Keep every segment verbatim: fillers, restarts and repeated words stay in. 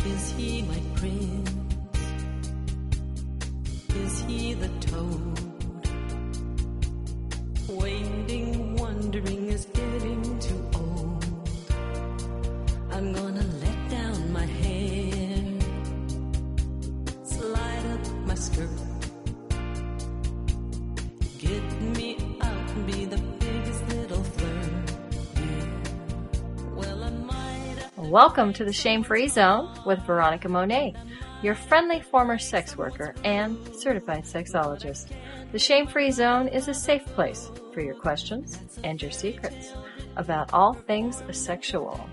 Is he my prince? Is he the toad? Waiting, wondering is getting too old. I'm gonna let down my hair, slide up my skirt, get me out and be the biggest little flirt. Yeah. Well, I might have... Welcome to the Shame-Free Zone with Veronica Monet, your friendly former sex worker and certified sexologist. The Shame-Free Zone is a safe place for your questions and your secrets about all things sexual.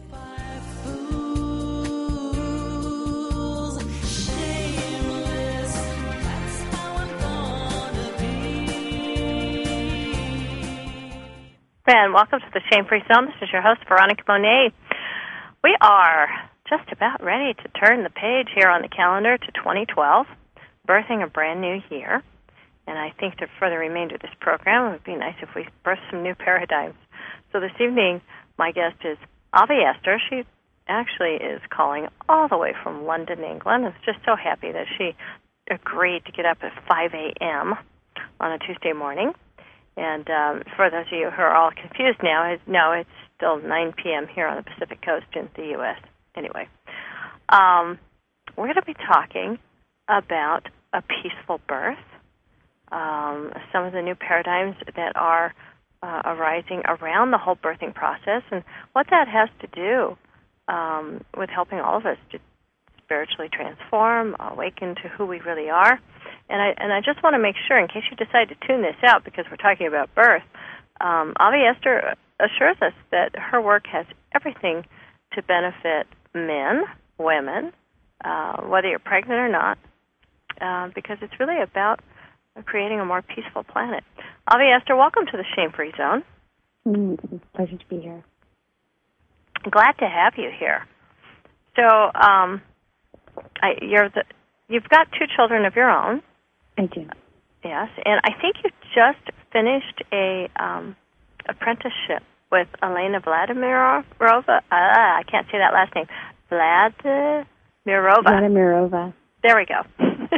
And welcome to the Shame-Free Zone. This is your host, Veronica Monet. We are just about ready to turn the page here on the calendar to twenty twelve, birthing a brand new year. And I think that for the remainder of this program, it would be nice if we birth some new paradigms. So this evening, my guest is Avi Esther. She actually is calling all the way from London, England. I'm just so happy that she agreed to get up at five a.m. on a Tuesday morning. And um, for those of you who are all confused now, no, it's still nine p.m. here on the Pacific Coast in the U S Anyway, um, we're going to be talking about a peaceful birth, um, some of the new paradigms that are uh, arising around the whole birthing process, and what that has to do um, with helping all of us to spiritually transform, awaken to who we really are. And I and I just want to make sure, in case you decide to tune this out because we're talking about birth, um, Avi Esther assures us that her work has everything to benefit men, women, uh, whether you're pregnant or not, uh, because it's really about creating a more peaceful planet. Avi Esther, welcome to the Shame-Free Zone. Mm, it's a pleasure to be here. Glad to have you here. So, um, I, you're the, you've got two children of your own. I do. Yes, and I think you just finished a um, apprenticeship with Elena Vladimirova. Uh, I can't say that last name. Vladimirova. Vladimirova. There we go.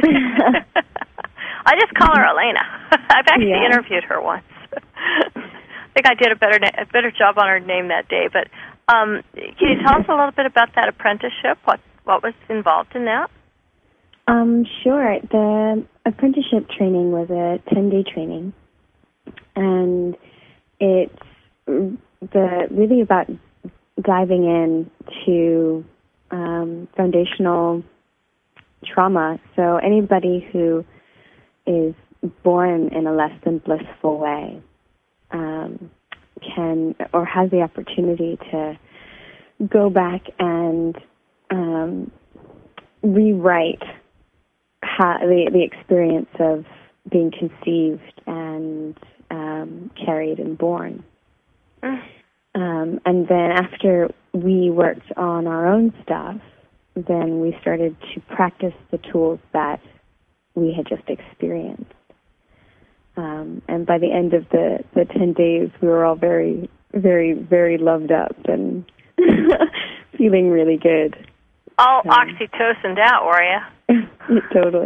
I just call her Elena. I've actually yeah. interviewed her once. I think I did a better na- a better job on her name that day. But um, can you tell us a little bit about that apprenticeship? What what was involved in that? Um, sure. The apprenticeship training was a ten-day training, and it's the really about diving in to um, foundational trauma. So anybody who is born in a less than blissful way um, can or has the opportunity to go back and um, rewrite how, the, the experience of being conceived and um, carried and born. Mm. Um, and then after we worked on our own stuff, then we started to practice the tools that we had just experienced. Um, and by the end of the, the ten days, we were all very, very, very loved up and feeling really good. All um, oxytocined out, were you? Totally.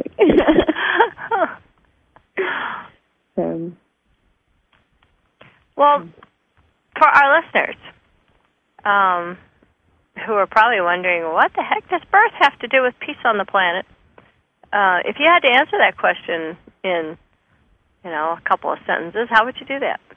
so, well, for our listeners, um, who are probably wondering, what the heck does birth have to do with peace on the planet? Uh, if you had to answer that question in, you know, a couple of sentences, how would you do that?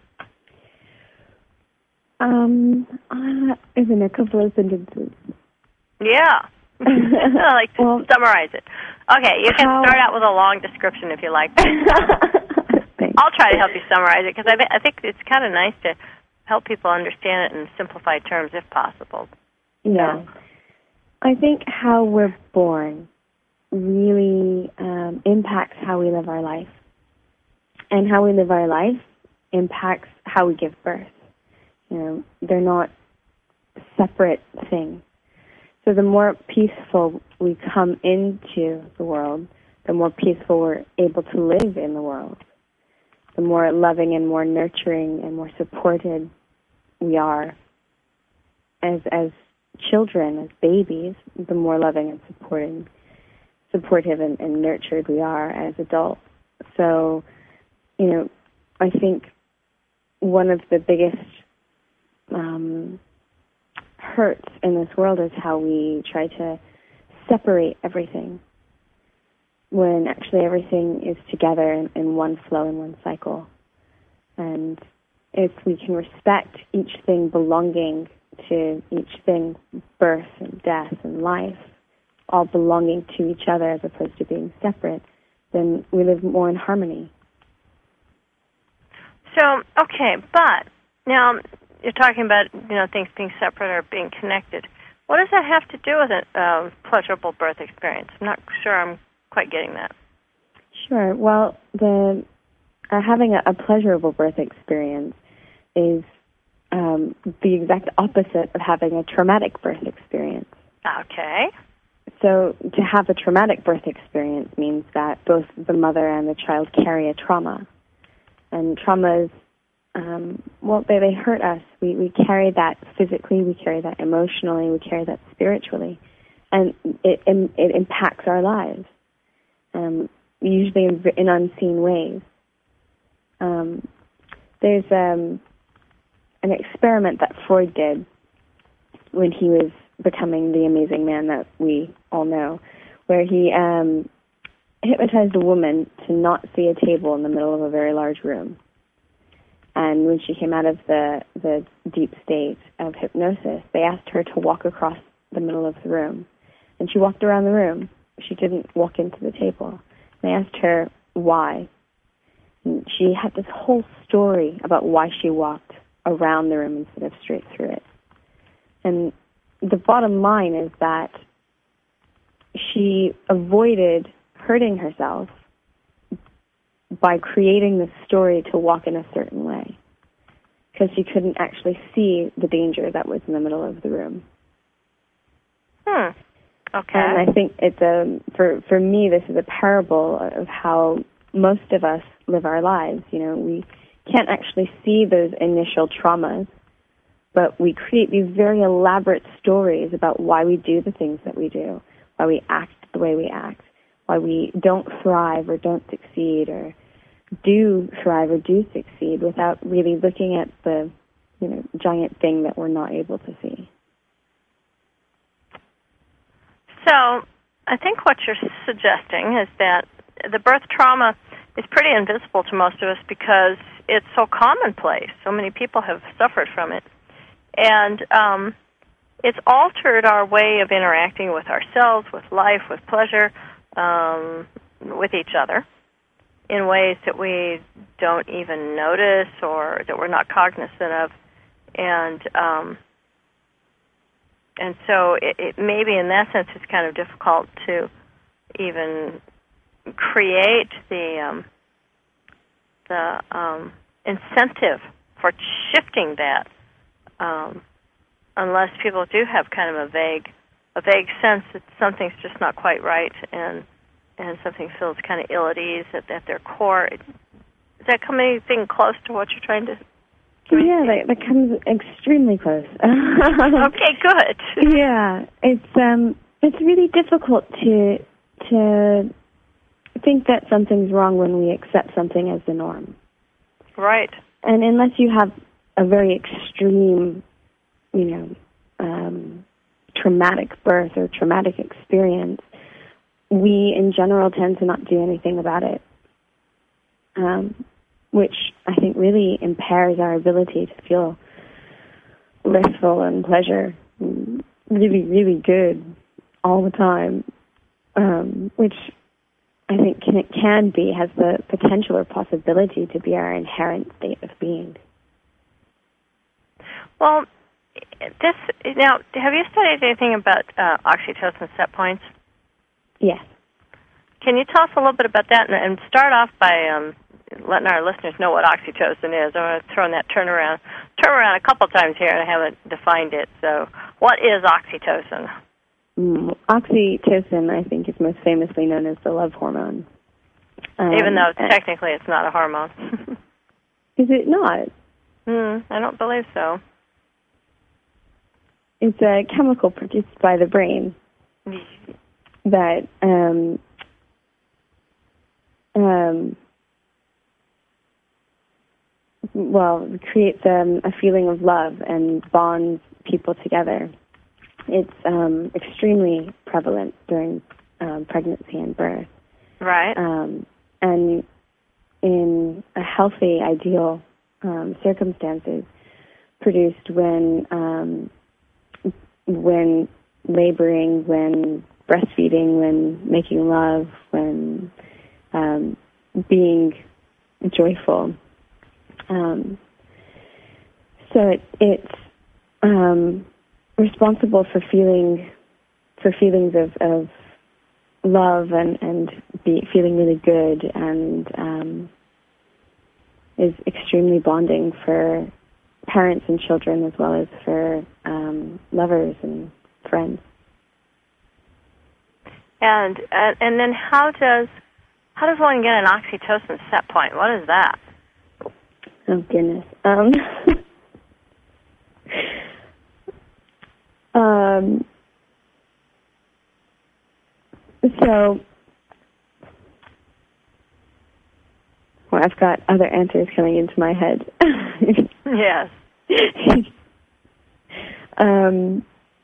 Um, uh, in a couple of sentences. Yeah. like, well, summarize it. Okay, you can how... start out with a long description if you like. I'll try to help you summarize it, because I, I think it's kind of nice to help people understand it in simplified terms if possible. Yeah. So, I think how we're born really um, impacts how we live our life. And how we live our life impacts how we give birth. You know, they're not separate things. So the more peaceful we come into the world, the more peaceful we're able to live in the world. The more loving and more nurturing and more supported we are as as children, as babies, the more loving and supporting, supportive and, and nurtured we are as adults. So, you know, I think one of the biggest um, hurts in this world is how we try to separate everything when actually everything is together in, in one flow, in one cycle. And if we can respect each thing belonging to each thing, birth and death and life, all belonging to each other as opposed to being separate, then we live more in harmony. So, okay, but now you're talking about, you know, things being separate or being connected. What does that have to do with a uh, pleasurable birth experience? I'm not sure I'm quite getting that. Sure. Well, the uh, having a, a pleasurable birth experience is um, the exact opposite of having a traumatic birth experience. Okay. So to have a traumatic birth experience means that both the mother and the child carry a trauma. And traumas, um, well, they, they hurt us. We, we carry that physically, we carry that emotionally, we carry that spiritually. And it, it, it impacts our lives, um, usually in, in unseen ways. Um, there's um, an experiment that Freud did when he was becoming the amazing man that we all know, where he um, hypnotized a woman to not see a table in the middle of a very large room. And when she came out of the, the deep state of hypnosis, they asked her to walk across the middle of the room. And she walked around the room. She didn't walk into the table. They asked her why. And she had this whole story about why she walked around the room instead of straight through it. And the bottom line is that she avoided hurting herself by creating this story to walk in a certain way, because she couldn't actually see the danger that was in the middle of the room. Hmm. Okay. And I think it's a, for, for me, this is a parable of how most of us live our lives. You know, we can't actually see those initial traumas, but we create these very elaborate stories about why we do the things that we do, why we act the way we act, why we don't thrive or don't succeed, or do thrive or do succeed, without really looking at the, you know, giant thing that we're not able to see. So I think what you're suggesting is that the birth trauma is pretty invisible to most of us because it's so commonplace. So many people have suffered from it. And um, it's altered our way of interacting with ourselves, with life, with pleasure, um, with each other, in ways that we don't even notice or that we're not cognizant of. And um, and so it, it maybe in that sense it's kind of difficult to even create the um, the um, incentive for shifting that, um, unless people do have kind of a vague a vague sense that something's just not quite right and and something feels kind of ill at ease at, at their core. Is that coming anything close to what you're trying to? Yeah, that, that comes extremely close. Okay, good. Yeah, it's um, it's really difficult to to think that something's wrong when we accept something as the norm. Right. And unless you have a very extreme, you know, um, traumatic birth or traumatic experience, we in general tend to not do anything about it, um, which I think really impairs our ability to feel blissful and pleasure, and really, really good all the time, um, which I think can, it can be, has the potential or possibility to be our inherent state of being. Well, this now, have you studied anything about uh, oxytocin set points? Yes. Can you tell us a little bit about that, and, and start off by um, letting our listeners know what oxytocin is? I'm going to throw in that turnaround, turn around a couple times here, and I haven't defined it. So, what is oxytocin? Mm, oxytocin, I think, is most famously known as the love hormone. Um, Even though technically it's not a hormone. Is it not? Mm, I don't believe so. it's a chemical produced by the brain that um, um, well creates um, a feeling of love and bonds people together. It's um, extremely prevalent during um, pregnancy and birth. Right. Um, and in a healthy, ideal um, circumstances, produced when um, when laboring, when breastfeeding, when making love, when um, being joyful. Um, so it, it's um, responsible for feeling for feelings of, of love and and be feeling really good, and um, is extremely bonding for parents and children, as well as for um, lovers and friends. And uh, and then how does how does one get an oxytocin set point? What is that? Oh goodness. Um, um, so, well, I've got other answers coming into my head. Yes. um,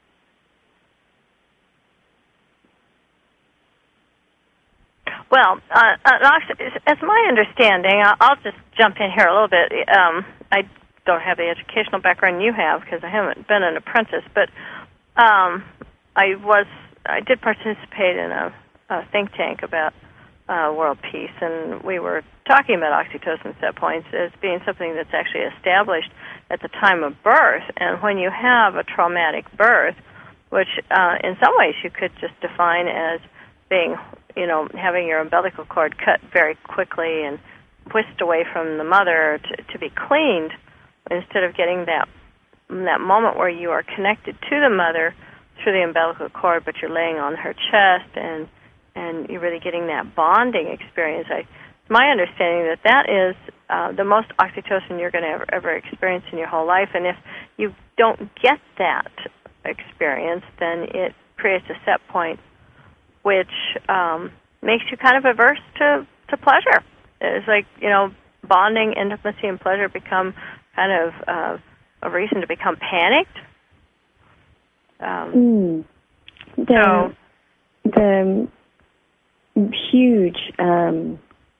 Well, uh, uh, as my understanding, I'll just jump in here a little bit. Um, I don't have the educational background you have because I haven't been an apprentice, but um, I was I did participate in a, a think tank about uh, world peace, and we were talking about oxytocin set points as being something that's actually established at the time of birth. And when you have a traumatic birth, which uh, in some ways you could just define as being, you know, having your umbilical cord cut very quickly and whisked away from the mother to, to be cleaned, instead of getting that that moment where you are connected to the mother through the umbilical cord, but you're laying on her chest and and you're really getting that bonding experience. I, my understanding that that is uh, the most oxytocin you're going to ever, ever experience in your whole life, and if you don't get that experience, then it creates a set point which um, makes you kind of averse to, to pleasure. It's like, you know, bonding, intimacy, and pleasure become kind of uh, a reason to become panicked. Um, mm. The, so, the huge um,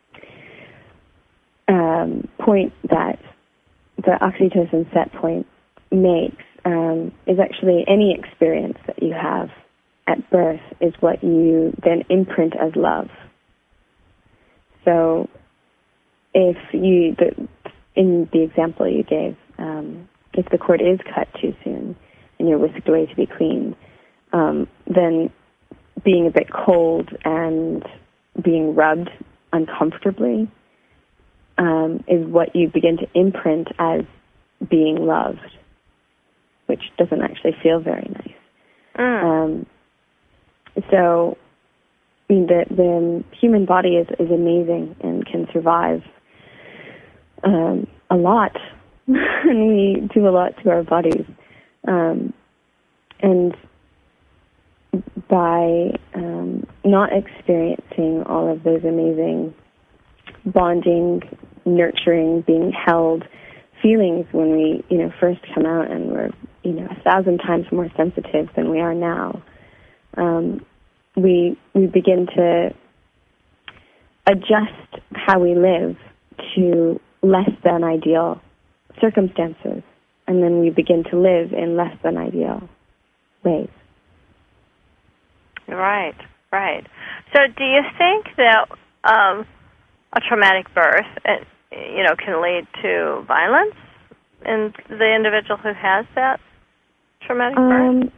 um, point that the oxytocin set point makes um, is actually any experience that you have at birth is what you then imprint as love. So if you, the, in the example you gave, um, if the cord is cut too soon and you're whisked away to be cleaned, um, then being a bit cold and being rubbed uncomfortably um, is what you begin to imprint as being loved, which doesn't actually feel very nice. Mm. Um, so I mean, the, the human body is, is amazing and can survive um, a lot. And we do a lot to our bodies. Um, and by um, not experiencing all of those amazing bonding, nurturing, being held feelings when we, you know, first come out, and we're, you know, a thousand times more sensitive than we are now, um, we we begin to adjust how we live to less than ideal circumstances, and then we begin to live in less than ideal ways. Right, right. So do you think that um, a traumatic birth, uh, you know, can lead to violence in the individual who has that traumatic um, birth?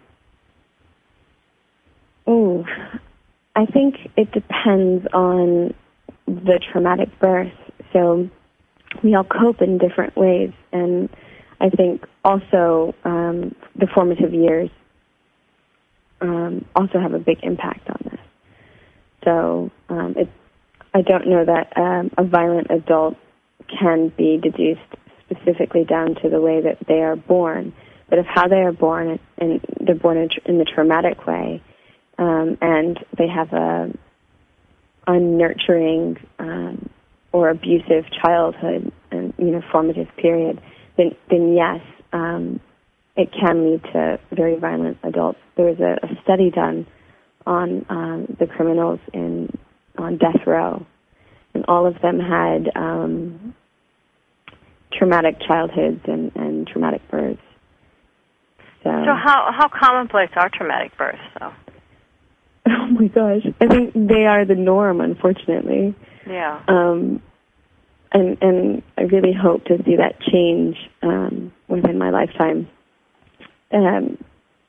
Oh, I think it depends on the traumatic birth. So we all cope in different ways, and I think also um, the formative years um, also have a big impact on this. So um, it, I don't know that um, a violent adult can be deduced specifically down to the way that they are born, but of how they are born, and they're born in, in the traumatic way, um, and they have a unnurturing um, or abusive childhood and, you know, formative period, then, then yes, um, it can lead to very violent adults. There was a, a study done on um, the criminals in on death row, and all of them had um, traumatic childhoods and, and traumatic births. So, so how how commonplace are traumatic births, though? Oh my gosh, I think they are the norm, unfortunately. Yeah. Um, and and I really hope to see that change um, within my lifetime. Um,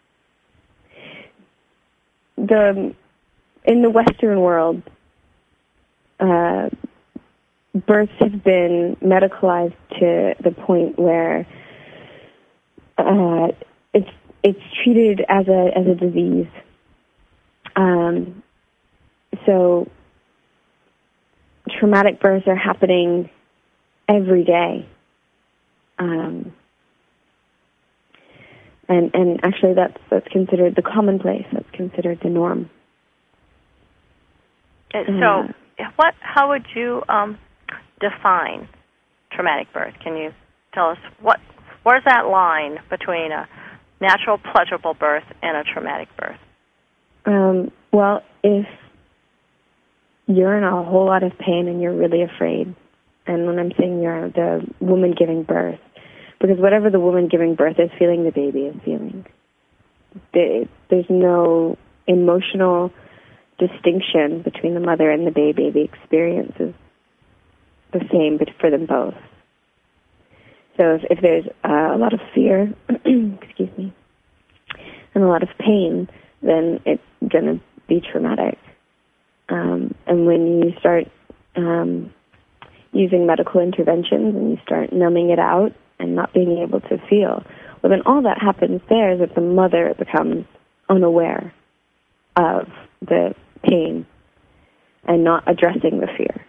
the in the Western world, uh, births have been medicalized to the point where uh, it's it's treated as a as a disease. Um, so traumatic births are happening every day. Um, and, and actually that's, that's considered the commonplace. That's considered the norm. Uh, so what, how would you um, define traumatic birth? Can you tell us what, where's that line between a natural pleasurable birth and a traumatic birth? Um, well, if you're in a whole lot of pain and you're really afraid, and when I'm saying you're the woman giving birth, because whatever the woman giving birth is feeling, the baby is feeling. There's no emotional distinction between the mother and the baby. The experience is the same, but for them both. So if, if there's uh, a lot of fear, excuse me, and a lot of pain, then it's going to be traumatic. Um, and when you start um, using medical interventions and you start numbing it out and not being able to feel, well, then all that happens there is that the mother becomes unaware of the pain and not addressing the fear.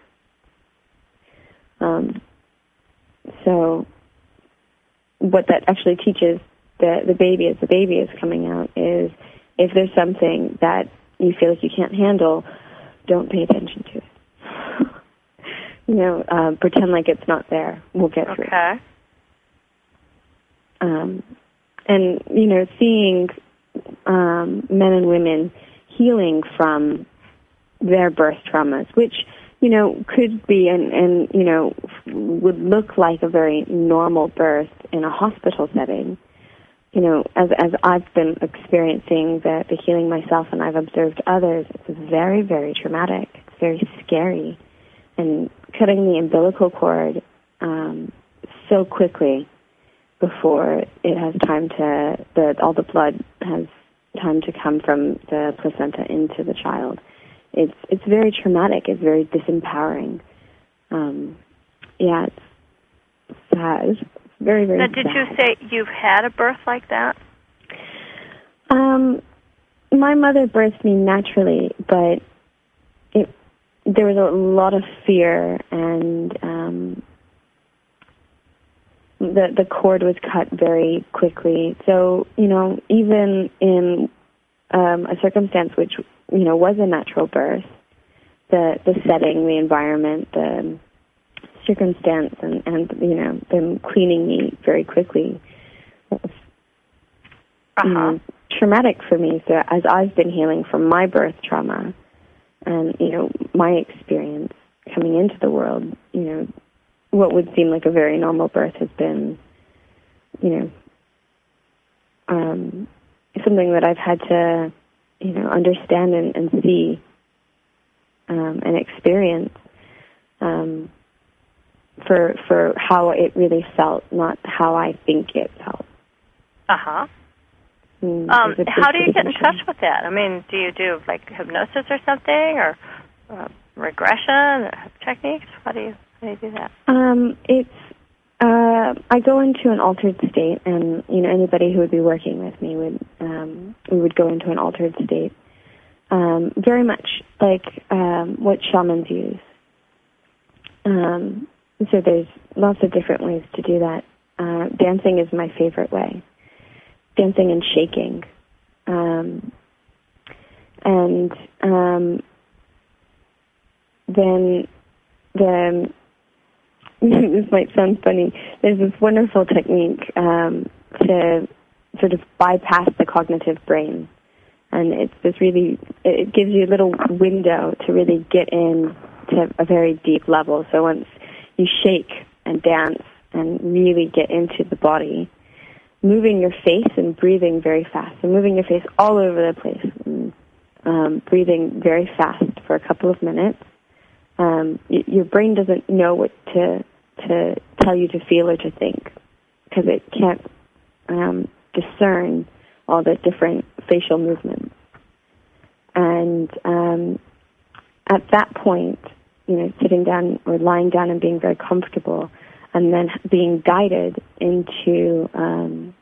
Um, so what that actually teaches the, the baby as the baby is coming out is, if there's something that you feel like you can't handle, don't pay attention to it. you know, uh, pretend like it's not there. We'll get through it. Okay. Um, and, you know, seeing um, men and women healing from their birth traumas, which, you know, could be and, and, you know, would look like a very normal birth in a hospital setting. You know, as as I've been experiencing the, the healing myself and I've observed others, it's very, very traumatic. It's very scary. And cutting the umbilical cord um, so quickly before it has time to, the all the blood has time to come from the placenta into the child. It's it's very traumatic. It's very disempowering. Um, yeah, it's sad. Very, very Now, did sad. you say you've had a birth like that? Um, my mother birthed me naturally, but it there was a lot of fear, and um, the the cord was cut very quickly. So, you know, even in um, a circumstance which, you know, was a natural birth, the the setting, the environment, the circumstance, and, and you know, them cleaning me very quickly was uh-huh. you know, traumatic for me. So as I've been healing from my birth trauma and, you know, my experience coming into the world, you know, what would seem like a very normal birth has been, you know, um, something that I've had to, you know, understand and, and see um, and experience um, for for how it really felt, not how I think it felt. Uh-huh. Mm, Um, there's a how do you big get in distinction. touch with that? I mean, do you do, like, hypnosis or something, or uh, regression or techniques? How do you, how do you do that? Um, it's uh, I go into an altered state, and you know, anybody who would be working with me would um, we would go into an altered state, um, very much like um, what shamans use. Um, so there's lots of different ways to do that. Uh, dancing is my favorite way. dancing and shaking. Um, and um, then the this might sound funny. There's this wonderful technique um, to sort of bypass the cognitive brain, and it's this really it gives you a little window to really get in to a very deep level. So once you shake and dance and really get into the body, moving your face and breathing very fast, and moving your face all over the place, and, um, breathing very fast for a couple of minutes. Um, y- your brain doesn't know what to to tell you to feel or to think because it can't um, discern all the different facial movements. And um, at that point, you know, sitting down or lying down and being very comfortable, and then being guided into um,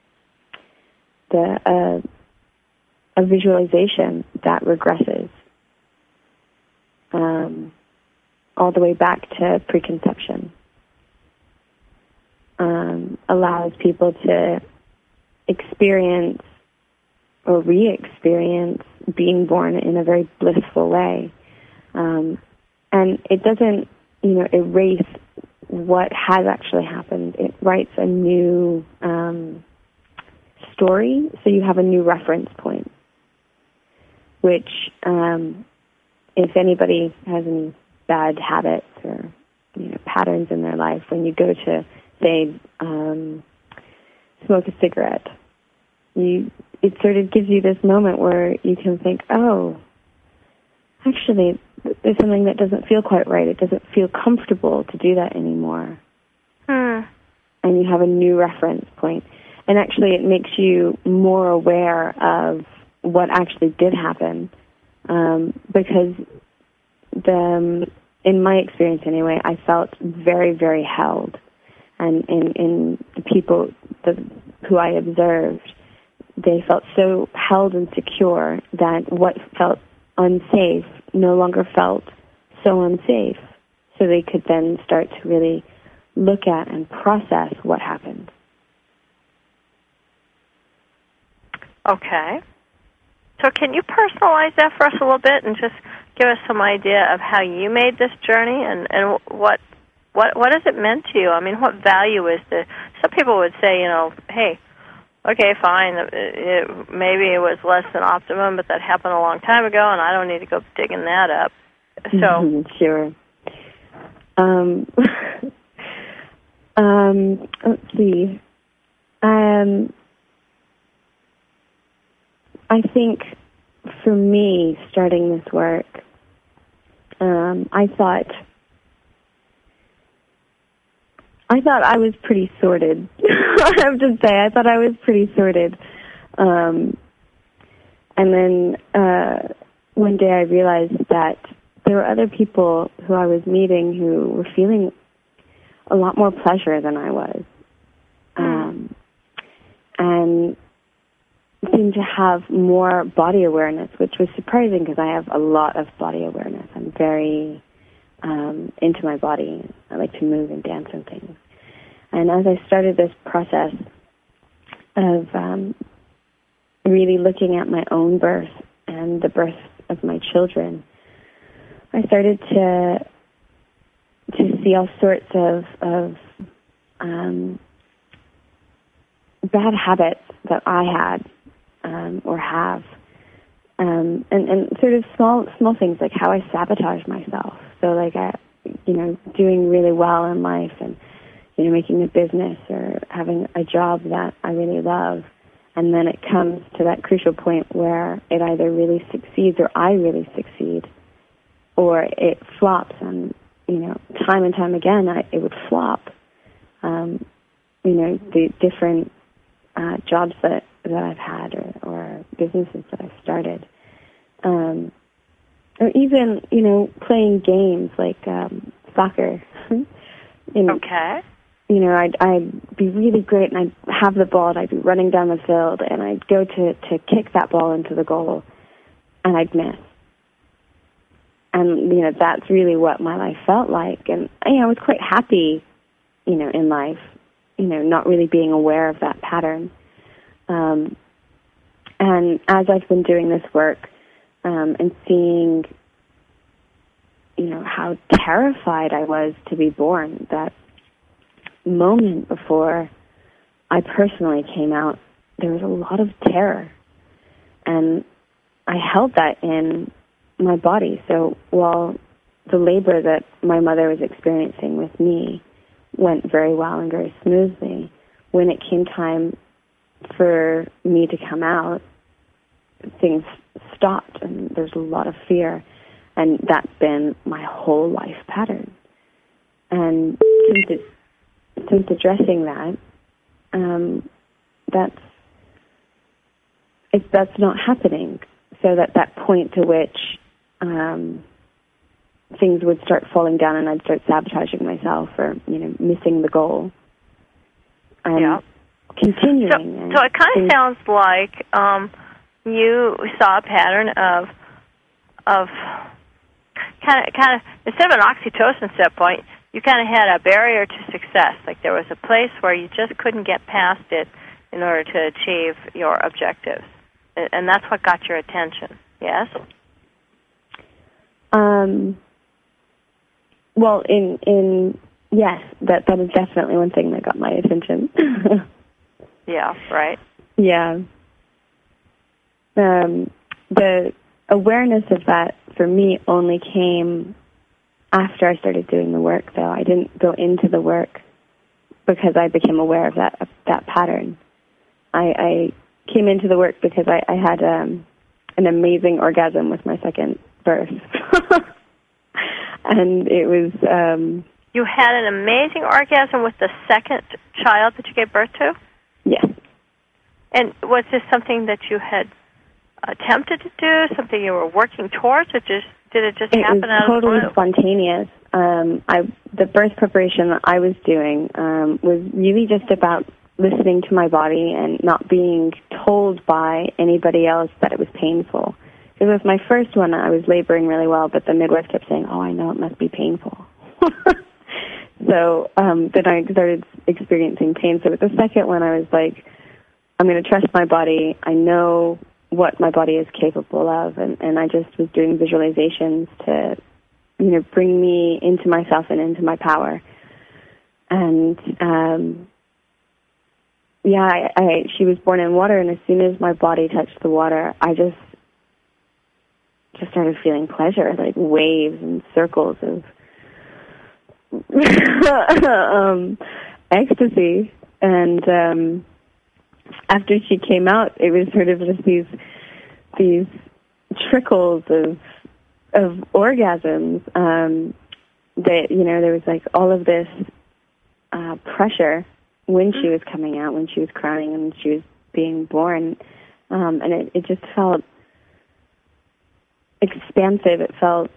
the uh, a visualization that regresses um, all the way back to preconception, um, allows people to experience or re-experience being born in a very blissful way. Um, and it doesn't, you know, erase what has actually happened. It writes a new um, story, so you have a new reference point, which um, if anybody has any bad habits or, you know, patterns in their life, when you go to, say, um, smoke a cigarette, you it sort of gives you this moment where you can think, oh, actually, there's something that doesn't feel quite right. It doesn't feel comfortable to do that anymore. Hmm. And you have a new reference point. And actually, it makes you more aware of what actually did happen, um, because the, um, in my experience anyway, I felt very, very held. And in, in the people the, who I observed, they felt so held and secure that what felt unsafe no longer felt so unsafe. So they could then start to really look at and process what happened. Okay. So can you personalize that for us a little bit and just give us some idea of how you made this journey and, and what what what has it meant to you? I mean, what value is the? Some people would say, you know, hey, okay, fine, it, it, maybe it was less than optimum, but that happened a long time ago, and I don't need to go digging that up. So mm-hmm, sure. Um, um, let's see. Um, I think for me, starting this work, um, I thought I thought I was pretty sorted. I have to say, I thought I was pretty sorted. Um, and then uh, one day I realized that there were other people who I was meeting who were feeling a lot more pleasure than I was. Um, and seemed to have more body awareness, which was surprising because I have a lot of body awareness. I'm very um, into my body. I like to move and dance and things. And as I started this process of um, really looking at my own birth and the birth of my children, I started to to see all sorts of, of um, bad habits that I had um, or have, um, and, and sort of small small things like how I sabotage myself. So like I, you know, doing really well in life and, you know, making a business or having a job that I really love, and then it comes to that crucial point where it either really succeeds or I really succeed, or it flops, and, you know, time and time again I, it would flop. Um, you know, the different uh, jobs that, that I've had or, or businesses that I've started. Um, or even, you know, playing games like um, soccer. you know, okay. You know, I'd, I'd be really great, and I'd have the ball, and I'd be running down the field, and I'd go to, to kick that ball into the goal, and I'd miss. And, you know, that's really what my life felt like. And, you know, I was quite happy, you know, in life, you know, not really being aware of that pattern. Um, and as I've been doing this work um, and seeing, you know, how terrified I was to be born, that moment before I personally came out, there was a lot of terror. And I held that in my body. So while the labor that my mother was experiencing with me went very well and very smoothly, when it came time for me to come out, things stopped and there's a lot of fear. And that's been my whole life pattern. And since, it, since addressing that, um, that's if that's not happening, so that that point to which um, things would start falling down and I'd start sabotaging myself or, you know, missing the goal. And yeah. continuing. So, and so it kind of things, sounds like um, you saw a pattern of of kind of kind of instead of an oxytocin set point, you kind of had a barrier to success. Like there was a place where you just couldn't get past it in order to achieve your objectives. And that's what got your attention, yes? Um, well, in, in yes, that, that is definitely one thing that got my attention. Yeah, right. Yeah. Um, the awareness of that, for me, only came after I started doing the work, though. I didn't go into the work because I became aware of that, of that pattern. I... I came into the work because I, I had um, an amazing orgasm with my second birth. And it was... Um, you had an amazing orgasm with the second child that you gave birth to? Yes. And was this something that you had attempted to do, something you were working towards, or just did it just it happen was out totally of the blue? Spontaneous. Um, I, the birth preparation that I was doing um, was really just about listening to my body and not being told by anybody else that it was painful. Because with my first one, I was laboring really well, but the midwife kept saying, oh, I know it must be painful. So um, then I started experiencing pain. So with the second one, I was like, I'm going to trust my body. I know what my body is capable of. And, and I just was doing visualizations to, you know, bring me into myself and into my power. And... Um, Yeah, I, I, she was born in water, and as soon as my body touched the water, I just just started feeling pleasure, like waves and circles of um, ecstasy. And um, after she came out, it was sort of just these these trickles of of orgasms. Um, that you know, there was like all of this uh, pressure when she was coming out, when she was crying, and she was being born. Um, and it, it just felt expansive. It felt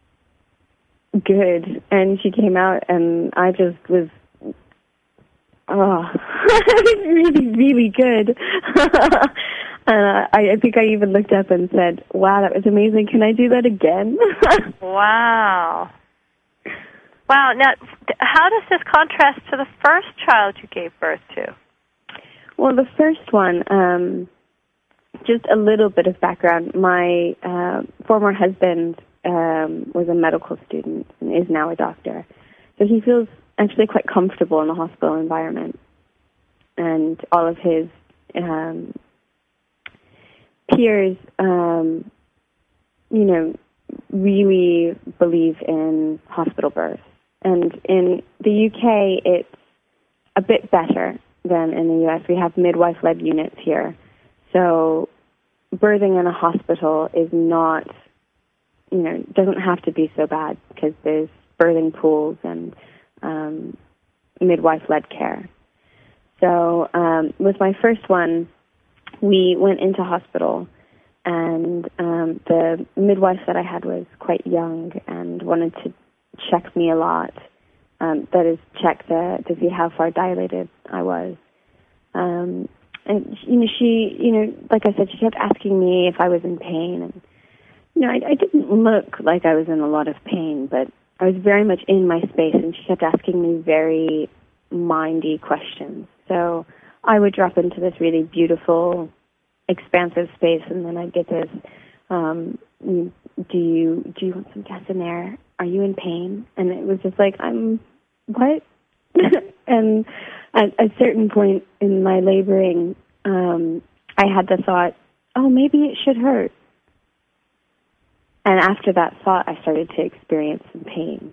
good. And she came out, and I just was, oh, it was really, really good. And uh, I, I think I even looked up and said, wow, that was amazing. Can I do that again? Wow. Wow. Now, how does this contrast to the first child you gave birth to? Well, the first one, um, just a little bit of background. My uh, former husband um, was a medical student and is now a doctor. So he feels actually quite comfortable in the hospital environment. And all of his um, peers, um, you know, really believe in hospital births. And in the U K, it's a bit better than in the U S. We have midwife-led units here. So birthing in a hospital is not, you know, doesn't have to be so bad because there's birthing pools and um, midwife-led care. So um, with my first one, we went into hospital, and um, the midwife that I had was quite young and wanted to check me a lot. Um, that is, check the, to see how far dilated I was. Um, and, you know, she, you know, like I said, she kept asking me if I was in pain. And, you know, I, I didn't look like I was in a lot of pain, but I was very much in my space, and she kept asking me very mindy questions. So I would drop into this really beautiful, expansive space, and then I'd get this, um, do you do you want some gas in there? Are you in pain? And it was just like, I'm, what? And at a certain point in my laboring, um, I had the thought, oh, maybe it should hurt. And after that thought, I started to experience some pain.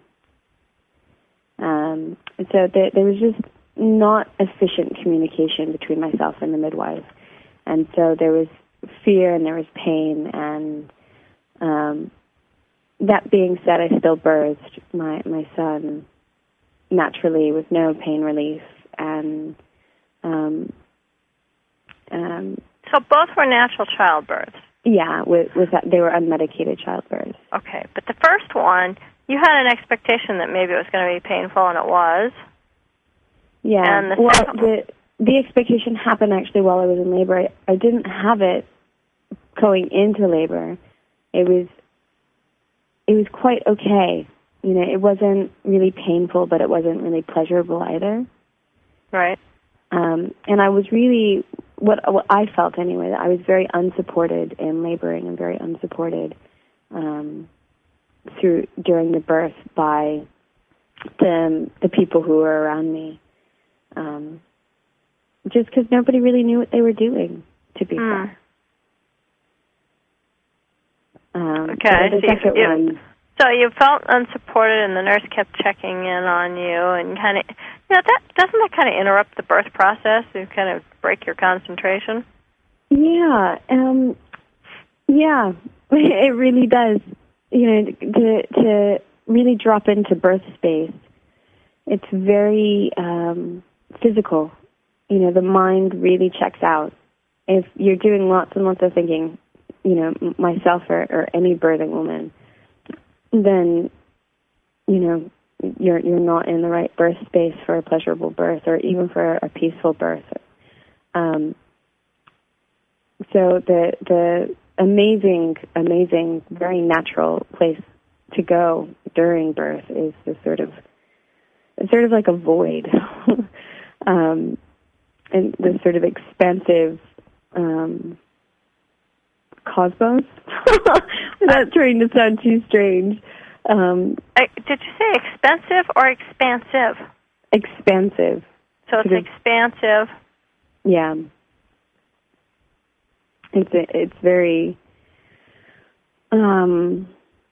Um, and so there, there was just not efficient communication between myself and the midwife. And so there was fear and there was pain. And um, that being said, I still birthed my, my son naturally with no pain relief. And um, um, so both were natural childbirths? Yeah, with, with that, they were unmedicated childbirths. Okay, but the first one, you had an expectation that maybe it was going to be painful, and it was. Yeah. And the well, second the the expectation happened actually while I was in labor. I, I didn't have it going into labor. It was it was quite okay. You know, it wasn't really painful, but it wasn't really pleasurable either. Right. Um, and I was really what what I felt anyway. That I was very unsupported in laboring and very unsupported. Um, through during the birth by the the people who were around me, um, just because nobody really knew what they were doing. To be mm. fair. Um, okay. The So second you, one, so you felt unsupported, and the nurse kept checking in on you, and kind of, you know, that doesn't that kind of interrupt the birth process? You kind of break your concentration. Yeah. Um, yeah. It really does. You know, to to really drop into birth space, it's very um, physical. You know, the mind really checks out. If you're doing lots and lots of thinking, you know, myself or, or any birthing woman, then, you know, you're you're not in the right birth space for a pleasurable birth or even for a peaceful birth. Um, so the the amazing, amazing, very natural place to go during birth is the sort of, it's sort of like a void, um, and the sort of expansive um, cosmos. Without trying to sound too strange. Um, I, did you say expensive or expansive? Expansive. So it's sort of, expansive. Yeah. It's it's very, um,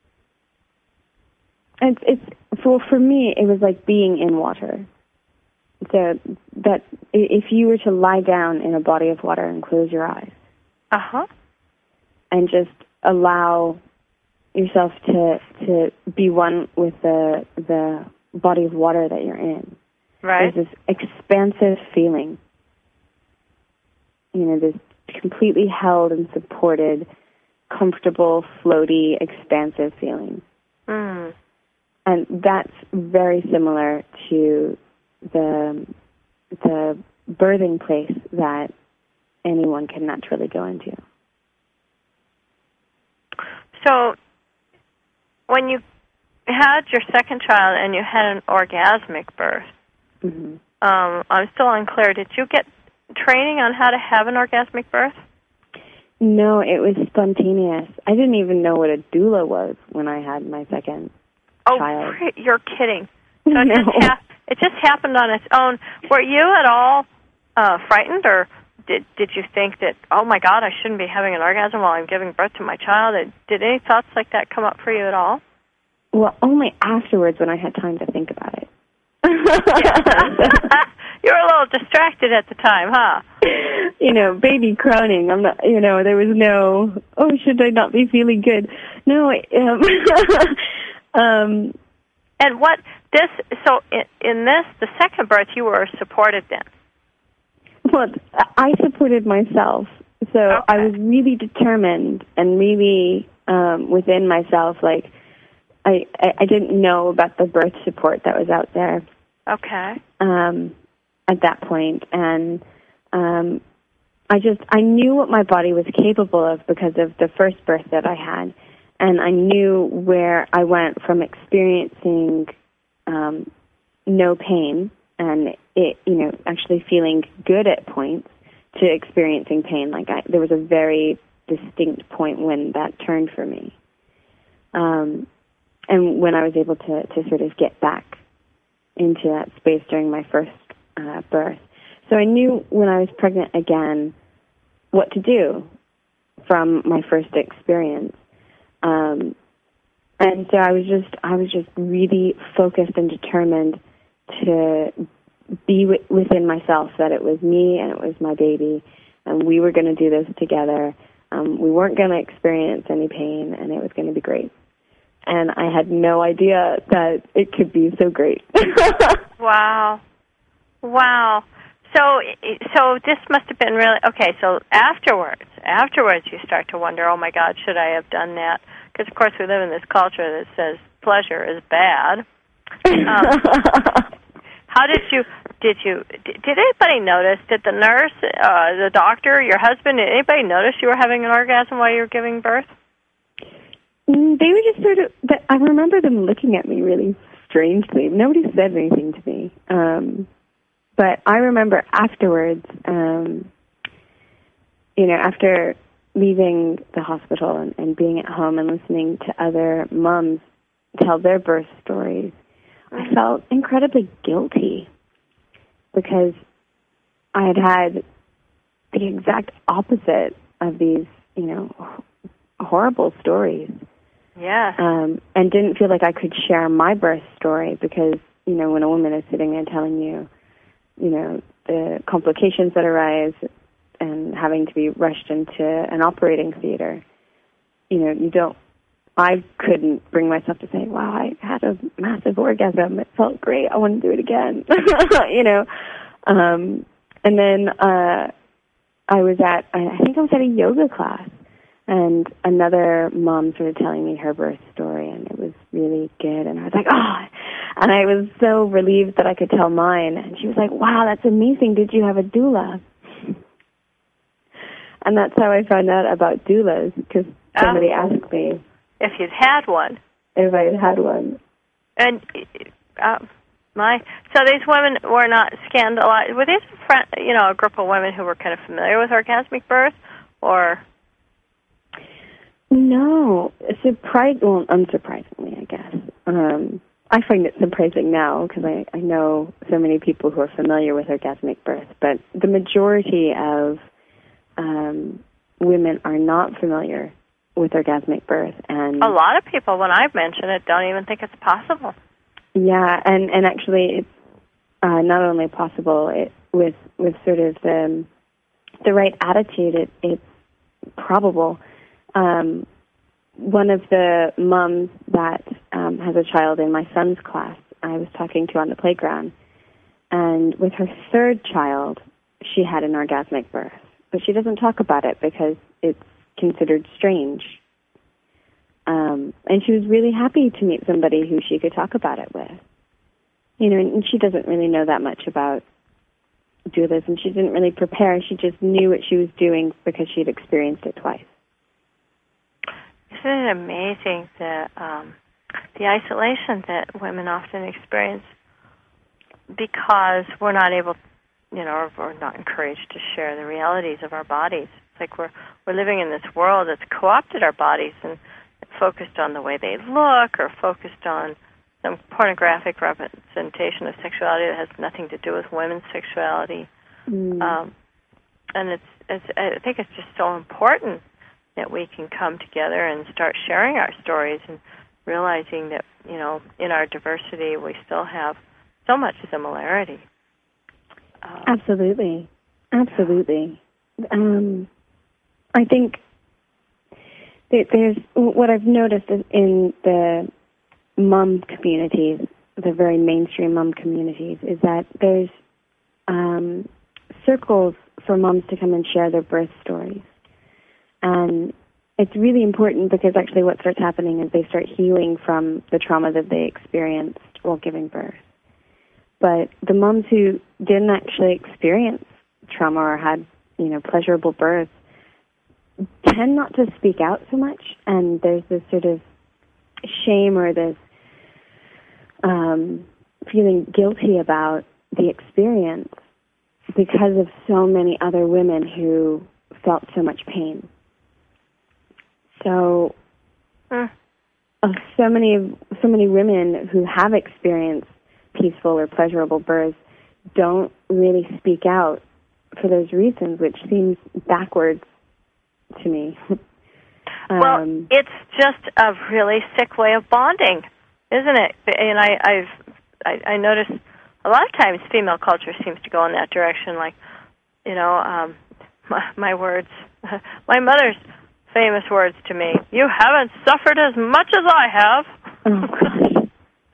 it's it's for for me it was like being in water. So that if you were to lie down in a body of water and close your eyes, uh huh, and just allow yourself to to be one with the the body of water that you're in, right? There's this expansive feeling. You know, this completely held and supported, comfortable, floaty, expansive feeling. Mm. And that's very similar to the the birthing place that anyone can naturally go into. So when you had your second child and you had an orgasmic birth, mm-hmm. um, I'm still unclear. Did you get training on how to have an orgasmic birth? No, it was spontaneous. I didn't even know what a doula was when I had my second oh, child. Oh, you're kidding. So it, no. just ha- it just happened on its own. Were you at all uh, frightened, or did did you think that, oh, my God, I shouldn't be having an orgasm while I'm giving birth to my child? Did any thoughts like that come up for you at all? Well, only afterwards when I had time to think about it. You were a little distracted at the time, huh? You know, baby crowning. I'm not. You know, there was no. Oh, should I not be feeling good? No. Um, um, and what this? So in, in this, the second birth, you were supported then. Well, I supported myself, so okay. I was really determined and really um, within myself. Like, I, I, I didn't know about the birth support that was out there. Okay. Um. At that point, and um, I just I knew what my body was capable of because of the first birth that I had, and I knew where I went from experiencing um, no pain and it, you know, actually feeling good at points to experiencing pain. Like I, there was a very distinct point when that turned for me. Um, and when I was able to, to sort of get back into that space during my first uh, birth. So I knew when I was pregnant again what to do from my first experience. Um, and so I was just, I was just really focused and determined to be w- within myself, that it was me and it was my baby, and we were going to do this together. Um, we weren't going to experience any pain, and it was going to be great. And I had no idea that it could be so great. Wow. Wow. So so this must have been really, okay, so afterwards, afterwards you start to wonder, oh, my God, should I have done that? Because, of course, we live in this culture that says pleasure is bad. Um, how did you, did you, did, did anybody notice, did the nurse, uh, the doctor, your husband, did anybody notice you were having an orgasm while you were giving birth? Mm, they were just sort of, but I remember them looking at me really strangely. Nobody said anything to me. Um, but I remember afterwards, um, you know, after leaving the hospital and, and being at home and listening to other moms tell their birth stories, I felt incredibly guilty because I had had the exact opposite of these, you know, horrible stories. Yeah. Um, and didn't feel like I could share my birth story because, you know, when a woman is sitting there telling you, you know, the complications that arise and having to be rushed into an operating theater, you know, you don't, I couldn't bring myself to say, wow, I had a massive orgasm. It felt great. I want to do it again, you know. Um, and then uh, I was at, I think I was at a yoga class, and another mom started telling me her birth story, and it was really good. And I was like, oh, and I was so relieved that I could tell mine. And she was like, wow, that's amazing. Did you have a doula? And that's how I found out about doulas, because somebody oh. asked me if you'd had one. If I had had one. And uh, my, so these women were not scandalized. Were these, friend, you know, a group of women who were kind of familiar with orgasmic birth, or? No, surprise. Well, unsurprisingly, I guess. Um, I find it surprising now because I, I know so many people who are familiar with orgasmic birth, but the majority of um, women are not familiar with orgasmic birth. And a lot of people, when I've mentioned it, don't even think it's possible. Yeah, and, and actually it's uh, not only possible, it, with with sort of the, the right attitude, it, it's probable. Um, one of the moms that um, has a child in my son's class, I was talking to on the playground, and with her third child, she had an orgasmic birth. But she doesn't talk about it because it's considered strange. Um, and she was really happy to meet somebody who she could talk about it with. You know, and she doesn't really know that much about doulas, and she didn't really prepare. She just knew what she was doing because she had experienced it twice. Isn't it amazing the um, the isolation that women often experience because we're not able, you know, or we're not encouraged to share the realities of our bodies. It's like we're we're living in this world that's co-opted our bodies and focused on the way they look, or focused on some pornographic representation of sexuality that has nothing to do with women's sexuality. Mm. Um, and it's, it's I think it's just so important that we can come together and start sharing our stories and realizing that, you know, in our diversity we still have so much similarity. Um, Absolutely. Absolutely. Um, I think that there's, what I've noticed is in the mom communities, the very mainstream mom communities, is that there's um, circles for moms to come and share their birth stories. And it's really important because actually what starts happening is they start healing from the trauma that they experienced while giving birth. But the moms who didn't actually experience trauma or had, you know, pleasurable births tend not to speak out so much, and there's this sort of shame or this um, feeling guilty about the experience because of so many other women who felt so much pain. So, Mm. uh, so many, so many women who have experienced peaceful or pleasurable births don't really speak out for those reasons, which seems backwards to me. Well, um, it's just a really sick way of bonding, isn't it? And I, I've I, I noticed a lot of times female culture seems to go in that direction. Like, you know, um, my, my words, my mother's famous words to me: "You haven't suffered as much as I have." Oh gosh.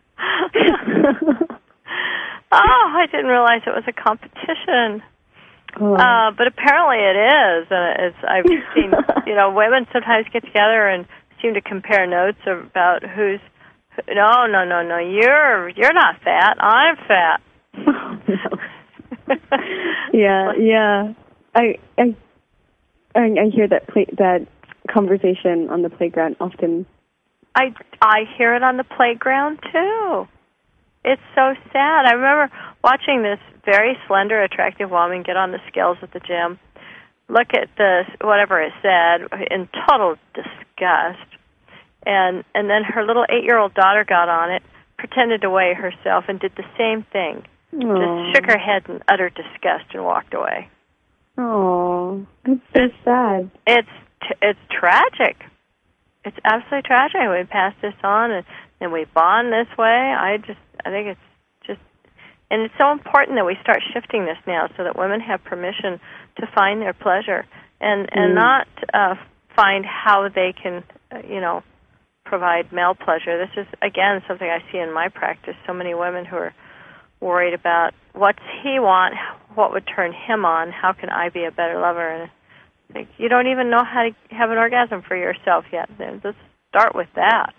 Oh, I didn't realize it was a competition. Oh. Uh, but apparently it is. And it's, I've seen, you know, women sometimes get together and seem to compare notes about who's, no, no, no, no, you're you're not fat, I'm fat. Oh, no. yeah, yeah. I, I, I, I hear that play, that conversation on the playground often. I, I hear it on the playground, too. It's so sad. I remember watching this very slender, attractive woman get on the scales at the gym, look at the whatever it said in total disgust, and and then her little eight-year-old daughter got on it, pretended to weigh herself, and did the same thing. Aww. Just shook her head in utter disgust and walked away. Oh, it's so sad. It's t- it's tragic. It's absolutely tragic. We pass this on, and and we bond this way. I just I think it's just, and it's so important that we start shifting this now, so that women have permission to find their pleasure and and Mm. not uh, find how they can, uh, you know, provide male pleasure. This is again something I see in my practice. So many women who are worried about what's he want, what would turn him on, how can I be a better lover, and like, you don't even know how to have an orgasm for yourself yet. Then let's start with that.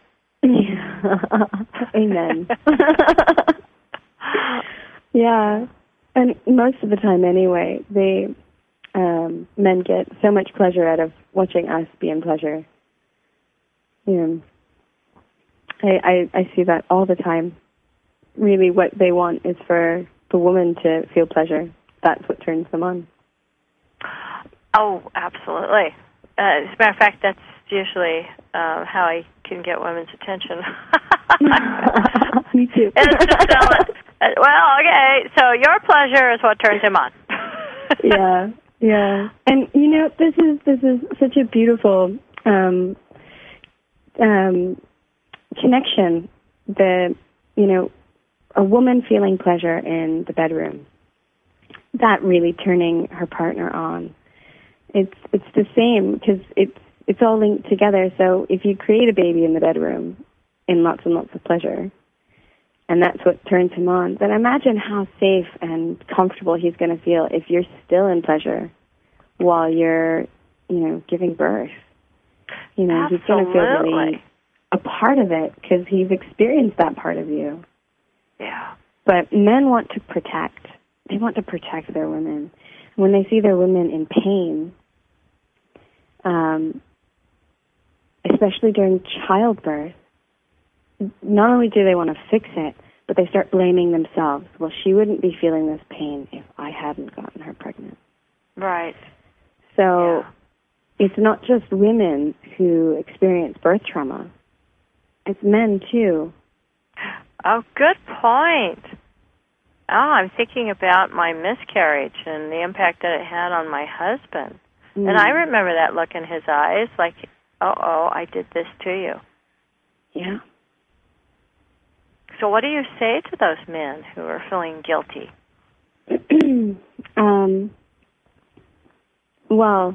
Amen. Yeah, and most of the time anyway, they um, men get so much pleasure out of watching us be in pleasure. Yeah, I, I I see that all the time. Really, what they want is for the woman to feel pleasure. That's what turns them on. Oh, absolutely. Uh, as a matter of fact, that's usually uh, how I can get women's attention. Me too. And it's just sell it. Uh, well, okay, so your pleasure is what turns him on. Yeah, yeah. And you know, this is this is such a beautiful um, um, connection. The you know, a woman feeling pleasure in the bedroom, that really turning her partner on. It's it's the same because it's it's all linked together. So if you create a baby in the bedroom in lots and lots of pleasure, and that's what turns him on, then imagine how safe and comfortable he's going to feel if you're still in pleasure while you're, you know, giving birth. You know, Absolutely. he's going to feel really a part of it because he's experienced that part of you. Yeah. But men want to protect. They want to protect their women. When they see their women in pain, um, especially during childbirth, not only do they want to fix it, but they start blaming themselves. Well, she wouldn't be feeling this pain if I hadn't gotten her pregnant. Right. So Yeah. it's not just women who experience birth trauma. It's men, too. Oh, good point. Oh, I'm thinking about my miscarriage and the impact that it had on my husband. Mm. And I remember that look in his eyes, like, uh-oh, I did this to you. Yeah. So what do you say to those men who are feeling guilty? um, well,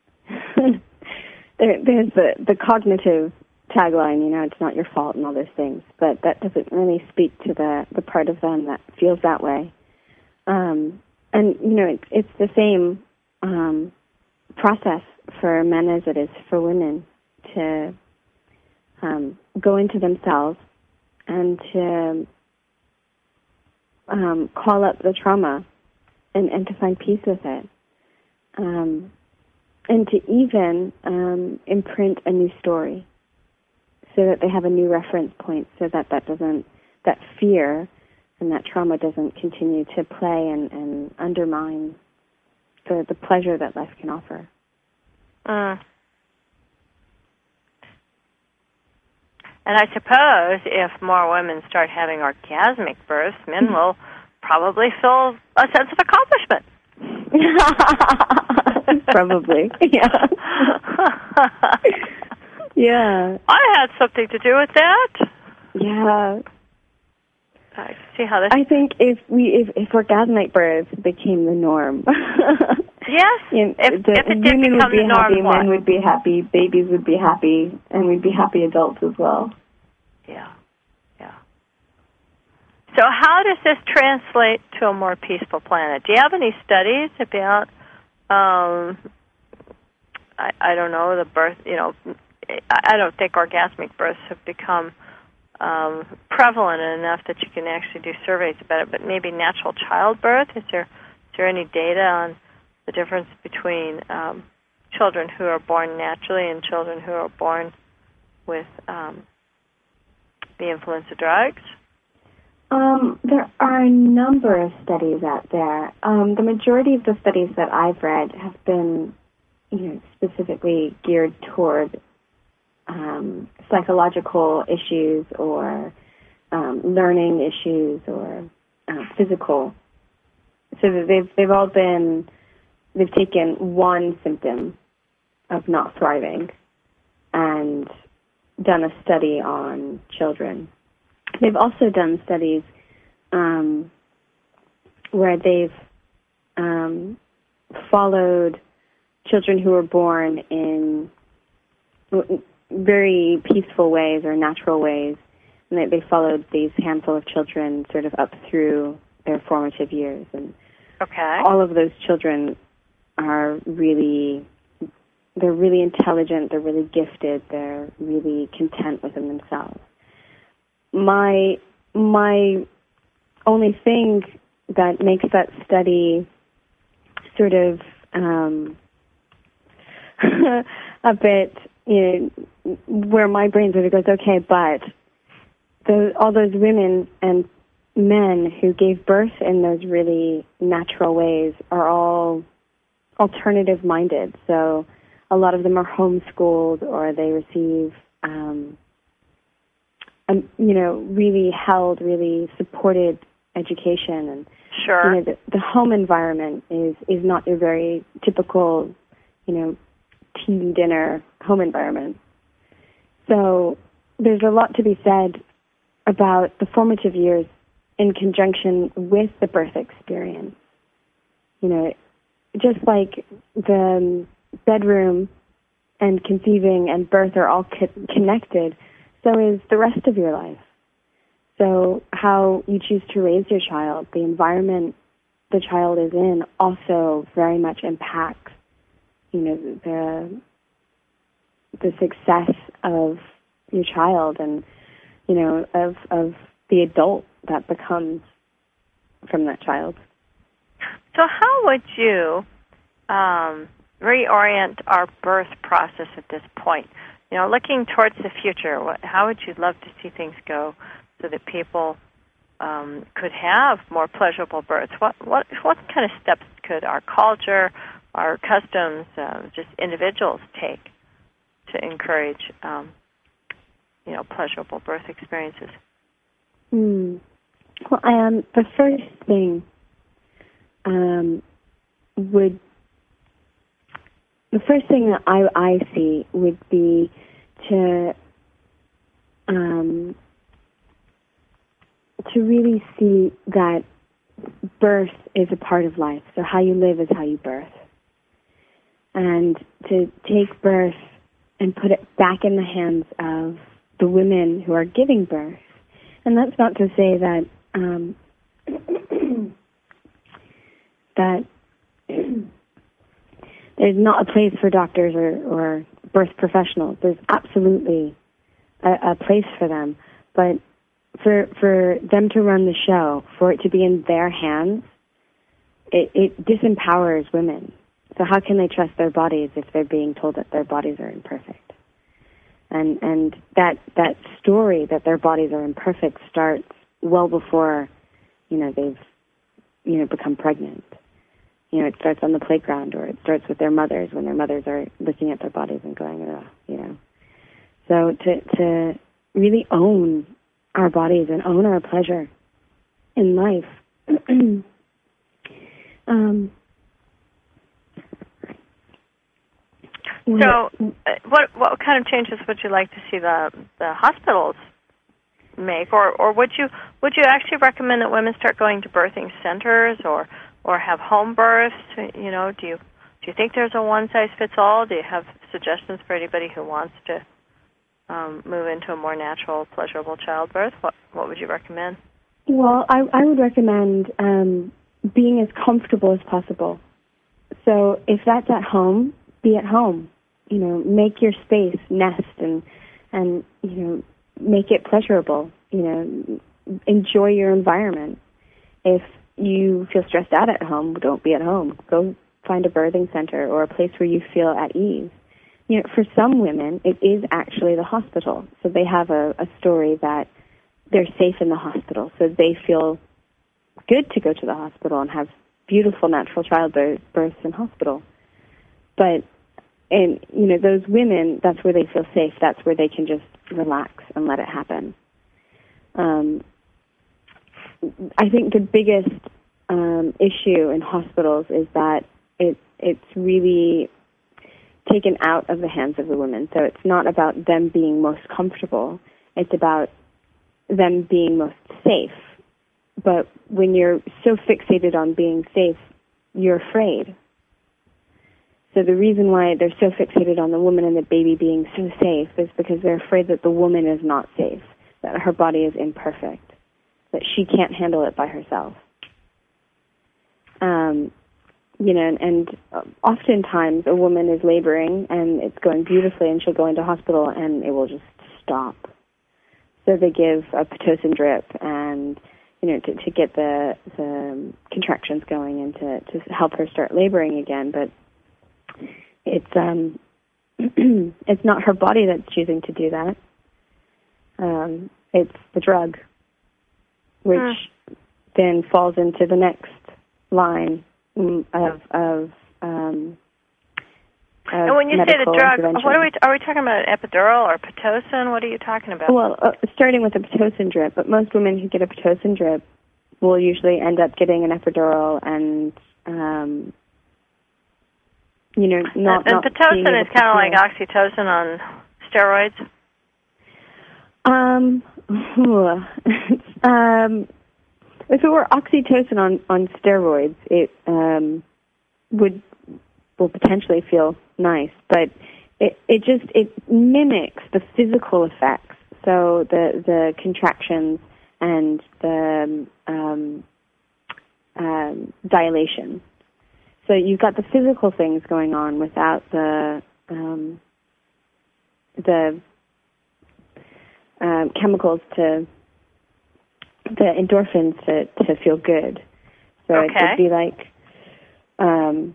there, there's the, the cognitive tagline, you know, it's not your fault and all those things, but that doesn't really speak to the, the part of them that feels that way. Um, and, you know, it, it's the same um, process for men as it is for women to um, go into themselves and to um, call up the trauma and, and to find peace with it. Um, and to even um, imprint a new story so that they have a new reference point so that that doesn't, that fear and that trauma doesn't continue to play and, and undermine the, the pleasure that life can offer. Mm. And I suppose if more women start having orgasmic births, men will probably feel a sense of accomplishment. Probably, yeah. Yeah. I had something to do with that. Yeah. I see how this... I think if we if, if orgasmic births became the norm, yes, you know, if, the if it did women become would be the norm, happy, what? men would be happy, babies would be happy, and we'd be happy adults as well. Yeah, yeah. So how does this translate to a more peaceful planet? Do you have any studies about, um, I, I don't know, the birth, you know, I don't think orgasmic births have become um, prevalent enough that you can actually do surveys about it, but maybe natural childbirth? Is there, is there any data on the difference between um, children who are born naturally and children who are born with um, the influence of drugs? Um, there are a number of studies out there. Um, the majority of the studies that I've read have been, you know, specifically geared toward um, psychological issues or um, learning issues or uh, physical. So that they've they've all been they've taken one symptom of not thriving and done a study on children. They've also done studies um, where they've um, followed children who were born in very peaceful ways or natural ways, and that they followed these handful of children sort of up through their formative years. And okay. all of those children are really, they're really intelligent, they're really gifted, they're really content within themselves. My my only thing that makes that study sort of um, a bit, you know, where my brain sort of goes, okay, but the, all those women and men who gave birth in those really natural ways are all alternative-minded. So a lot of them are homeschooled or they receive um, Um, you know, really held, really supported education, and sure. you know, the, the home environment is is not your very typical, you know, tea dinner home environment. So there's a lot to be said about the formative years in conjunction with the birth experience. You know, just like the bedroom and conceiving and birth are all co- connected. So is the rest of your life. So how you choose to raise your child, the environment the child is in also very much impacts, you know, the the success of your child and, you know, of of the adult that becomes from that child. So how would you um, reorient our birth process at this point? You know, looking towards the future, what, how would you love to see things go so that people um, could have more pleasurable births? What what what kind of steps could our culture, our customs, uh, just individuals take to encourage, um, you know, pleasurable birth experiences? Mm. Well, um, the first thing um, would. The first thing that I, I see would be to um, to really see that birth is a part of life. So how you live is how you birth. And to take birth and put it back in the hands of the women who are giving birth. And that's not to say that um, that there's not a place for doctors or, or birth professionals. There's absolutely a, a place for them. But for for them to run the show, for it to be in their hands, it, it disempowers women. So how can they trust their bodies if they're being told that their bodies are imperfect? And and that that story that their bodies are imperfect starts well before you know, they've, you know, become pregnant. You know, it starts on the playground, or it starts with their mothers when their mothers are looking at their bodies and going, ugh, you know. So to to really own our bodies and own our pleasure in life. um, so, uh, what what kind of changes would you like to see the the hospitals make, or or would you would you actually recommend that women start going to birthing centers, or or have home births? You know, do you do you think there's a one size fits all? Do you have suggestions for anybody who wants to um, move into a more natural, pleasurable childbirth? What what would you recommend? Well, I, I would recommend um, being as comfortable as possible. So if that's at home, be at home. You know, make your space nest and and you know make it pleasurable. You know, enjoy your environment. If you feel stressed out at home, don't be at home. Go find a birthing center or a place where you feel at ease. You know, for some women, it is actually the hospital. So they have a, a story that they're safe in the hospital, so they feel good to go to the hospital and have beautiful natural childbirths in hospital. But, and you know, those women, that's where they feel safe. That's where they can just relax and let it happen. Um, I think the biggest um, issue in hospitals is that it it's really taken out of the hands of the women. So it's not about them being most comfortable. It's about them being most safe. But when you're so fixated on being safe, you're afraid. So the reason why they're so fixated on the woman and the baby being so safe is because they're afraid that the woman is not safe, that her body is imperfect, that she can't handle it by herself. Um, you know, and, and oftentimes a woman is laboring and it's going beautifully and she'll go into hospital and it will just stop. So they give a Pitocin drip and, you know, to, to get the, the contractions going and to, to help her start laboring again. But it's um, it's not her body that's choosing to do that. Um, it's the drug, which huh. then falls into the next line of of. Um, and when you say the drug, what are we are we talking about? Epidural or Pitocin? What are you talking about? Well, uh, starting with a Pitocin drip, but most women who get a Pitocin drip will usually end up getting an epidural, and um, you know, not. And, not and Pitocin is kind of like oxytocin on steroids. Um, um, if it were oxytocin on on steroids, it um would will potentially feel nice, but it it just it mimics the physical effects. So the the contractions and the um, um, dilation. So you've got the physical things going on without the um, the um, chemicals to the endorphins to to feel good. So okay. it would be like. Um,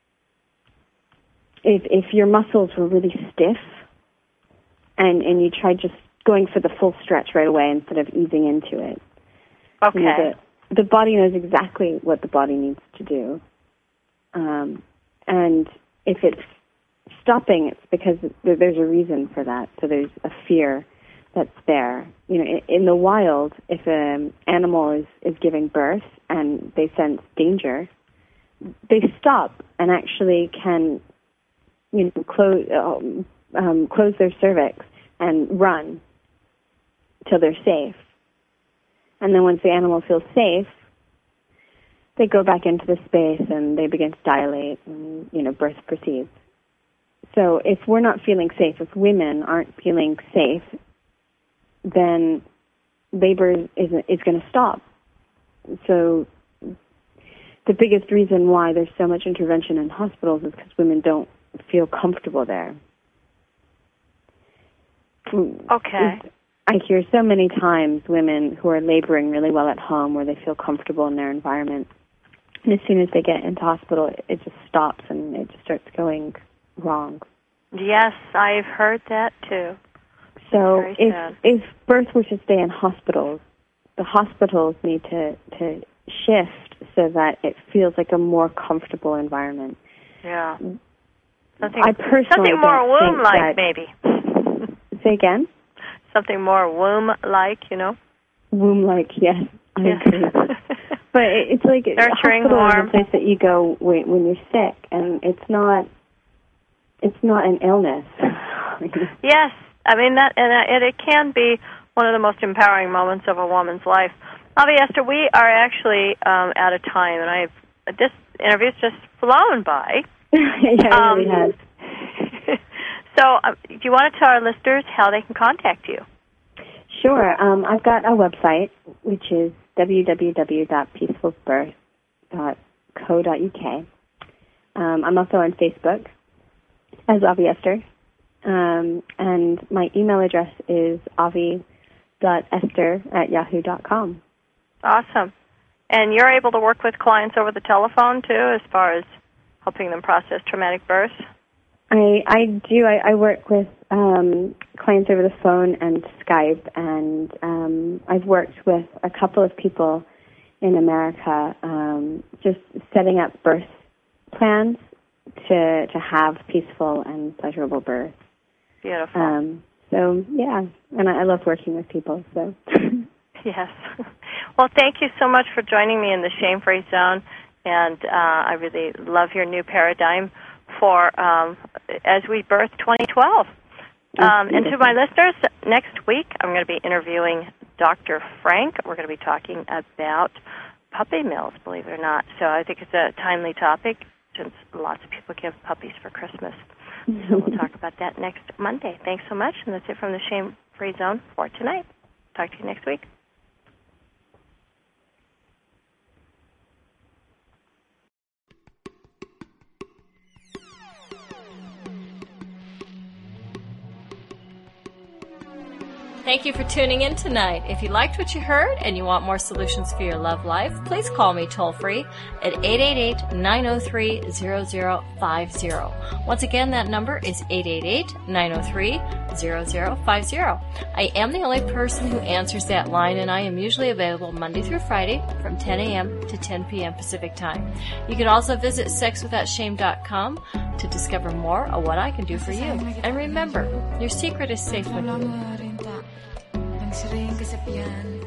If if your muscles were really stiff, and and you tried just going for the full stretch right away instead of easing into it, okay, you know, the, the body knows exactly what the body needs to do, um, and if it's stopping, it's because there's a reason for that. So there's a fear that's there. You know, in, in the wild, if an animal is is giving birth and they sense danger, they stop and actually can. You know, close um, um, close their cervix and run till they're safe. And then once the animal feels safe, they go back into the space and they begin to dilate, and you know, birth proceeds. So if we're not feeling safe, if women aren't feeling safe, then labor is is going to stop. So the biggest reason why there's so much intervention in hospitals is because women don't feel comfortable there. Okay. I hear so many times women who are laboring really well at home where they feel comfortable in their environment. And as soon as they get into hospital, it just stops and it just starts going wrong. Yes, I've heard that too. So if if birth were to stay in hospitals, the hospitals need to, to shift so that it feels like a more comfortable environment. Yeah. Something, I personally something more don't womb-like, think maybe. Say again? Something more womb-like, you know? Womb-like, yes. I Yeah. agree. But it, it's like a Nurturing, hospital warm. is a place that you go when, when you're sick, and it's not it's not an illness. Yes. I mean, that, and, uh, and it can be one of the most empowering moments of a woman's life. Avi Esther, we are actually um, out of time, and I've this interview's just flown by. Yeah, Um, it really has. So, uh, do you want to tell our listeners how they can contact you? Sure. Um, I've got a website, which is w w w dot peaceful birth dot co dot u k. Um, I'm also on Facebook as Avi Esther. Um, and my email address is avi dot esther at yahoo dot com. Awesome. And you're able to work with clients over the telephone, too, as far as helping them process traumatic birth? I, I do. I, I work with um, clients over the phone and Skype, and um, I've worked with a couple of people in America um, just setting up birth plans to to have peaceful and pleasurable births. Beautiful. Um, so, yeah, and I, I love working with people. So, Yes. Well, thank you so much for joining me in the Shame-Free Zone, and uh, I really love your new paradigm for um, as we birth twenty twelve. Um, and to my listeners, next week I'm going to be interviewing Doctor Frank. We're going to be talking about puppy mills, believe it or not. So I think it's a timely topic since lots of people give puppies for Christmas. So we'll talk about that next Monday. Thanks so much, and that's it from the Shame-Free Zone for tonight. Talk to you next week. Thank you for tuning in tonight. If you liked what you heard and you want more solutions for your love life, please call me toll-free at eight eight eight, nine oh three, zero zero five zero. Once again, that number is eight eight eight, nine oh three, zero zero five zero. I am the only person who answers that line, and I am usually available Monday through Friday from ten a.m. to ten p.m. Pacific Time. You can also visit sex without shame dot com to discover more of what I can do for you. And remember, your secret is safe with you. Sering kesepian